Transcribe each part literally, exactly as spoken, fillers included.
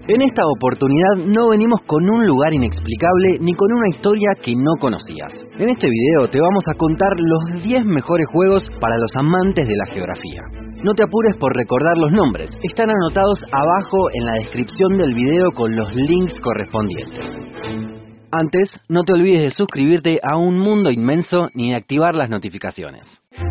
En esta oportunidad no venimos con un lugar inexplicable ni con una historia que no conocías. En este video te vamos a contar los diez mejores juegos para los amantes de la geografía. No te apures por recordar los nombres, están anotados abajo en la descripción del video con los links correspondientes. Antes, no te olvides de suscribirte a Un Mundo Inmenso ni de activar las notificaciones.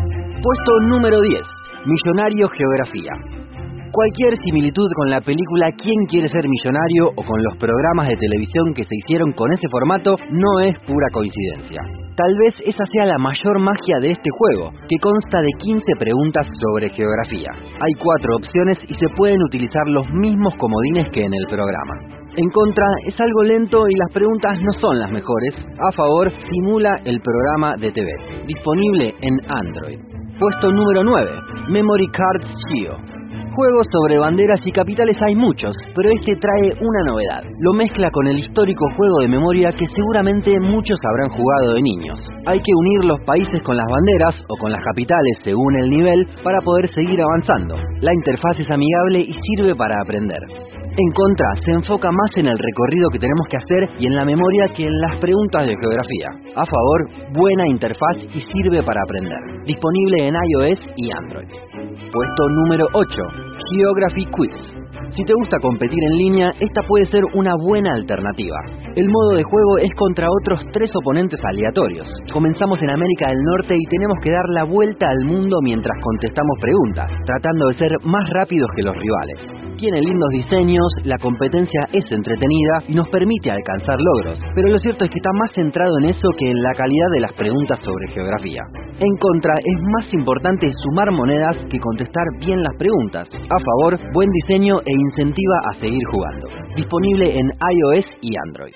Puesto número diez. Millonario Geografía. Cualquier similitud con la película ¿Quién quiere ser millonario? O con los programas de televisión que se hicieron con ese formato no es pura coincidencia. Tal vez esa sea la mayor magia de este juego, que consta de quince preguntas sobre geografía. Hay cuatro opciones y se pueden utilizar los mismos comodines que en el programa. En contra, es algo lento y las preguntas no son las mejores. A favor, simula el programa de T V. Disponible en Android. Puesto número nueve. Memory Cards Geo. Juegos sobre banderas y capitales hay muchos, pero este trae una novedad. Lo mezcla con el histórico juego de memoria que seguramente muchos habrán jugado de niños. Hay que unir los países con las banderas o con las capitales según el nivel para poder seguir avanzando. La interfaz es amigable y sirve para aprender. En contra, se enfoca más en el recorrido que tenemos que hacer y en la memoria que en las preguntas de geografía. A favor, buena interfaz y sirve para aprender. Disponible en iOS y Android. Puesto número ocho. Geography Quiz. Si te gusta competir en línea, esta puede ser una buena alternativa. El modo de juego es contra otros tres oponentes aleatorios. Comenzamos en América del Norte y tenemos que dar la vuelta al mundo mientras contestamos preguntas, tratando de ser más rápidos que los rivales. Tiene lindos diseños, la competencia es entretenida y nos permite alcanzar logros, pero lo cierto es que está más centrado en eso que en la calidad de las preguntas sobre geografía. En contra, es más importante sumar monedas que contestar bien las preguntas. A favor, buen diseño e incentiva a seguir jugando. Disponible en iOS y Android.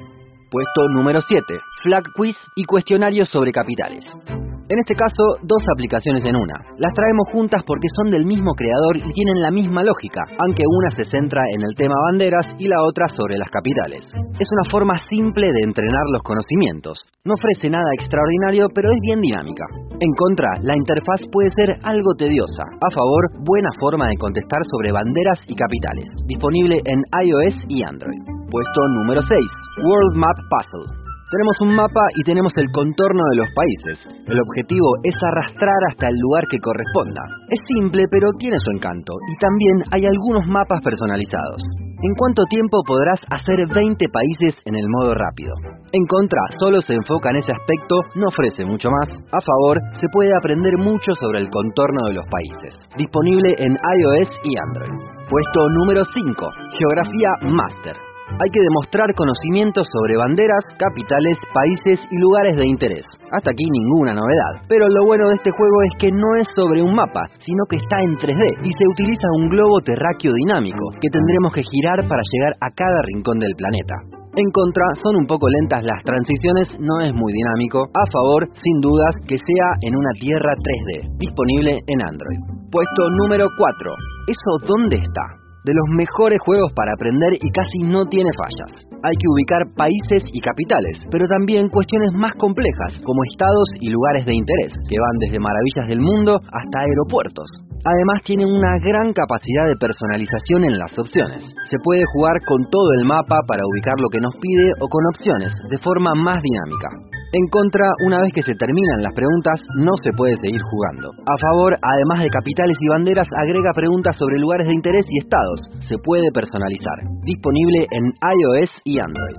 Puesto número siete. Flag Quiz y cuestionarios sobre capitales. En este caso, dos aplicaciones en una. Las traemos juntas porque son del mismo creador y tienen la misma lógica, aunque una se centra en el tema banderas y la otra sobre las capitales. Es una forma simple de entrenar los conocimientos. No ofrece nada extraordinario, pero es bien dinámica. En contra, la interfaz puede ser algo tediosa. A favor, buena forma de contestar sobre banderas y capitales. Disponible en iOS y Android. Puesto número seis. World Map Puzzle. Tenemos un mapa y tenemos el contorno de los países. El objetivo es arrastrar hasta el lugar que corresponda. Es simple, pero tiene su encanto. Y también hay algunos mapas personalizados. ¿En cuánto tiempo podrás hacer veinte países en el modo rápido? En contra, solo se enfoca en ese aspecto, no ofrece mucho más. A favor, se puede aprender mucho sobre el contorno de los países. Disponible en iOS y Android. Puesto número cinco. Geografía Master. Hay que demostrar conocimientos sobre banderas, capitales, países y lugares de interés. Hasta aquí ninguna novedad. Pero lo bueno de este juego es que no es sobre un mapa, sino que está en tres D y se utiliza un globo terráqueo dinámico que tendremos que girar para llegar a cada rincón del planeta. En contra, son un poco lentas las transiciones, no es muy dinámico. A favor, sin dudas, que sea en una tierra tres D. Disponible en Android. Puesto número cuatro. ¿Eso dónde está? De los mejores juegos para aprender y casi no tiene fallas. Hay que ubicar países y capitales, pero también cuestiones más complejas, como estados y lugares de interés, que van desde maravillas del mundo hasta aeropuertos. Además tiene una gran capacidad de personalización en las opciones. Se puede jugar con todo el mapa para ubicar lo que nos pide o con opciones, de forma más dinámica. En contra, una vez que se terminan las preguntas, no se puede seguir jugando. A favor, además de capitales y banderas, agrega preguntas sobre lugares de interés y estados. Se puede personalizar. Disponible en iOS y Android.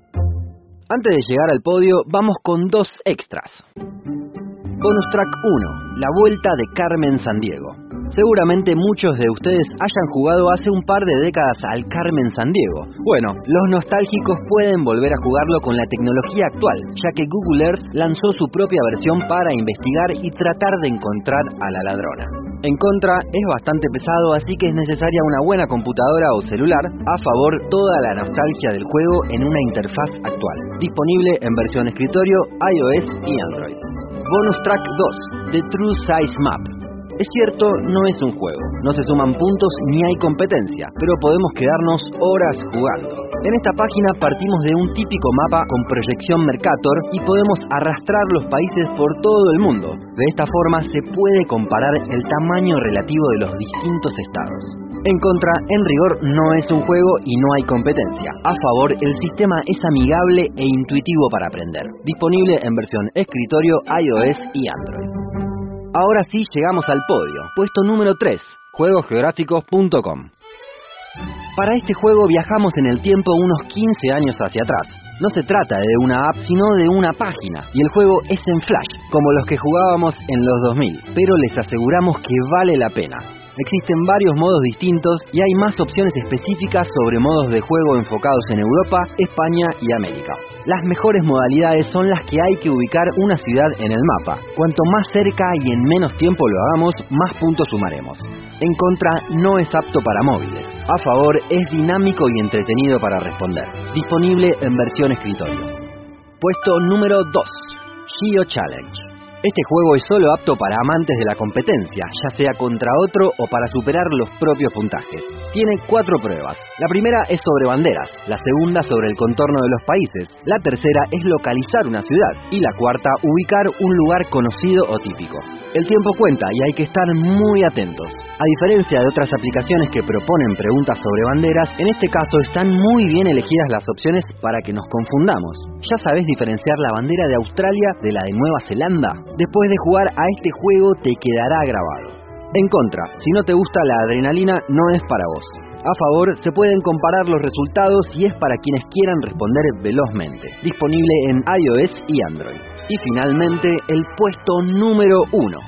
Antes de llegar al podio, vamos con dos extras. Bonus Track uno. La Vuelta de Carmen Sandiego. Seguramente muchos de ustedes hayan jugado hace un par de décadas al Carmen Sandiego. Bueno, los nostálgicos pueden volver a jugarlo con la tecnología actual, ya que Google Earth lanzó su propia versión para investigar y tratar de encontrar a la ladrona. En contra, es bastante pesado, así que es necesaria una buena computadora o celular. A favor, toda la nostalgia del juego en una interfaz actual. Disponible en versión escritorio, iOS y Android. Bonus Track dos. The True Size Map. Es cierto, no es un juego, no se suman puntos ni hay competencia, pero podemos quedarnos horas jugando. En esta página partimos de un típico mapa con proyección Mercator y podemos arrastrar los países por todo el mundo. De esta forma se puede comparar el tamaño relativo de los distintos estados. En contra, en rigor no es un juego y no hay competencia. A favor, el sistema es amigable e intuitivo para aprender. Disponible en versión escritorio, iOS y Android. Ahora sí llegamos al podio. Puesto número tres, juegos geográficos punto com. Para este juego viajamos en el tiempo unos quince años hacia atrás. No se trata de una app, sino de una página, y el juego es en Flash, como los que jugábamos en los dos mil, pero les aseguramos que vale la pena. Existen varios modos distintos y hay más opciones específicas sobre modos de juego enfocados en Europa, España y América. Las mejores modalidades son las que hay que ubicar una ciudad en el mapa. Cuanto más cerca y en menos tiempo lo hagamos, más puntos sumaremos. En contra, no es apto para móviles. A favor, es dinámico y entretenido para responder. Disponible en versión escritorio. Puesto número dos. Geo Challenge. Este juego es solo apto para amantes de la competencia, ya sea contra otro o para superar los propios puntajes. Tiene cuatro pruebas. La primera es sobre banderas, la segunda sobre el contorno de los países, la tercera es localizar una ciudad y la cuarta ubicar un lugar conocido o típico. El tiempo cuenta y hay que estar muy atentos. A diferencia de otras aplicaciones que proponen preguntas sobre banderas, en este caso están muy bien elegidas las opciones para que nos confundamos. ¿Ya sabés diferenciar la bandera de Australia de la de Nueva Zelanda? Después de jugar a este juego te quedará grabado. En contra, si no te gusta la adrenalina, no es para vos. A favor, se pueden comparar los resultados y es para quienes quieran responder velozmente. Disponible en iOS y Android. Y finalmente, el puesto número uno.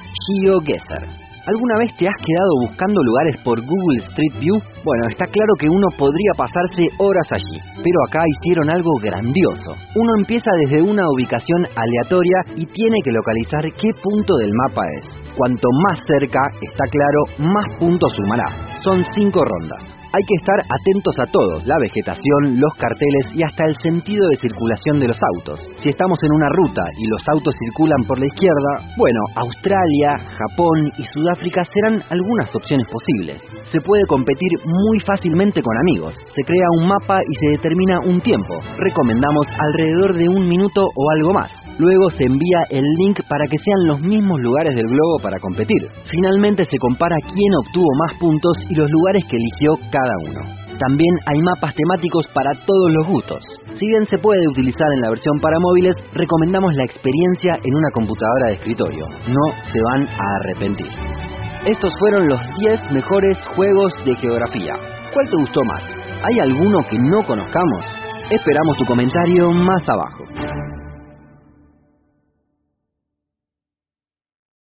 GeoGuessr. ¿Alguna vez te has quedado buscando lugares por Google Street View? Bueno, está claro que uno podría pasarse horas allí, pero acá hicieron algo grandioso. Uno empieza desde una ubicación aleatoria y tiene que localizar qué punto del mapa es. Cuanto más cerca, está claro, más puntos sumará. Son cinco rondas. Hay que estar atentos a todos, la vegetación, los carteles y hasta el sentido de circulación de los autos. Si estamos en una ruta y los autos circulan por la izquierda, bueno, Australia, Japón y Sudáfrica serán algunas opciones posibles. Se puede competir muy fácilmente con amigos. Se crea un mapa y se determina un tiempo. Recomendamos alrededor de un minuto o algo más. Luego se envía el link para que sean los mismos lugares del globo para competir. Finalmente se compara quién obtuvo más puntos y los lugares que eligió cada uno. También hay mapas temáticos para todos los gustos. Si bien se puede utilizar en la versión para móviles, recomendamos la experiencia en una computadora de escritorio. No se van a arrepentir. Estos fueron los diez mejores juegos de geografía. ¿Cuál te gustó más? ¿Hay alguno que no conozcamos? Esperamos tu comentario más abajo.